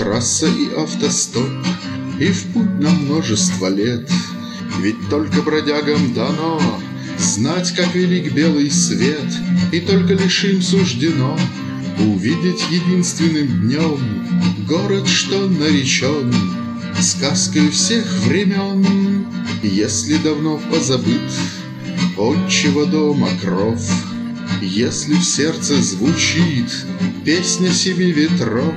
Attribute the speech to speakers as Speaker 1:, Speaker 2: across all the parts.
Speaker 1: трасса и автостоп, и в путь на множество лет. Ведь только бродягам дано знать, как велик белый свет, и только лишь им суждено увидеть единственным днем город, что наречен сказкой всех времен. Если давно позабыт отчего дома кров, если в сердце звучит песня семи ветров,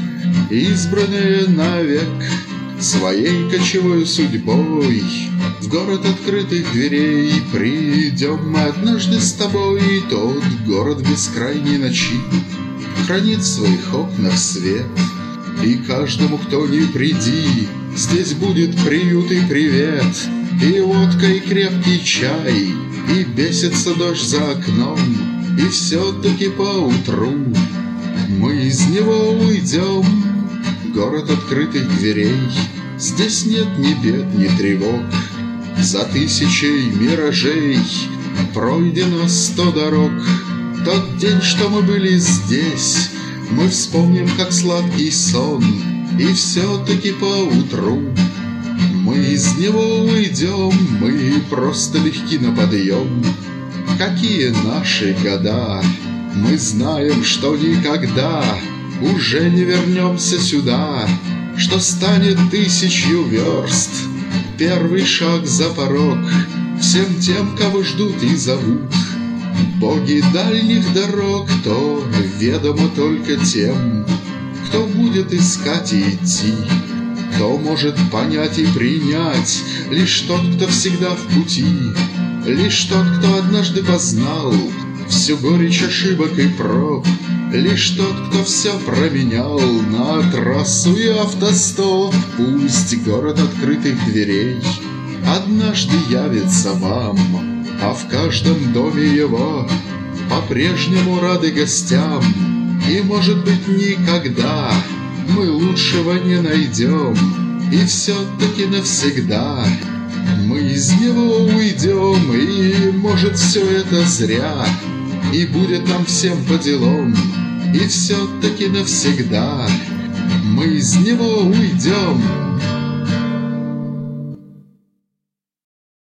Speaker 1: избранная навек своей кочевой судьбой, в город открытых дверей придем мы однажды с тобой. Тот город бескрайней ночи хранит в своих окнах свет, и каждому, кто не приди, здесь будет приют и привет, и водка, и крепкий чай, и бесится дождь за окном, и все-таки поутру мы из него уйдем. Город открытых дверей, здесь нет ни бед, ни тревог, за тысячей миражей пройдено 100 дорог. Тот день, что мы были здесь, мы вспомним, как сладкий сон, и все-таки поутру мы из него уйдем. Мы просто легки на подъем. Какие наши года, мы знаем, что никогда уже не вернемся сюда, что станет 1000 верст первый шаг за порог всем тем, кого ждут и зовут боги дальних дорог. То ведомо только тем, кто будет искать и идти, кто может понять и принять, лишь тот, кто всегда в пути, лишь тот, кто однажды познал всю горечь ошибок и проб, лишь тот, кто все променял на трассу и автостоп. Пусть город открытых дверей однажды явится вам, а в каждом доме его по-прежнему рады гостям. И, может быть, никогда мы лучшего не найдем, и все-таки навсегда мы из него уйдем. И, может, все это зря, и будет нам всем по делам, и все-таки навсегда мы из него уйдем.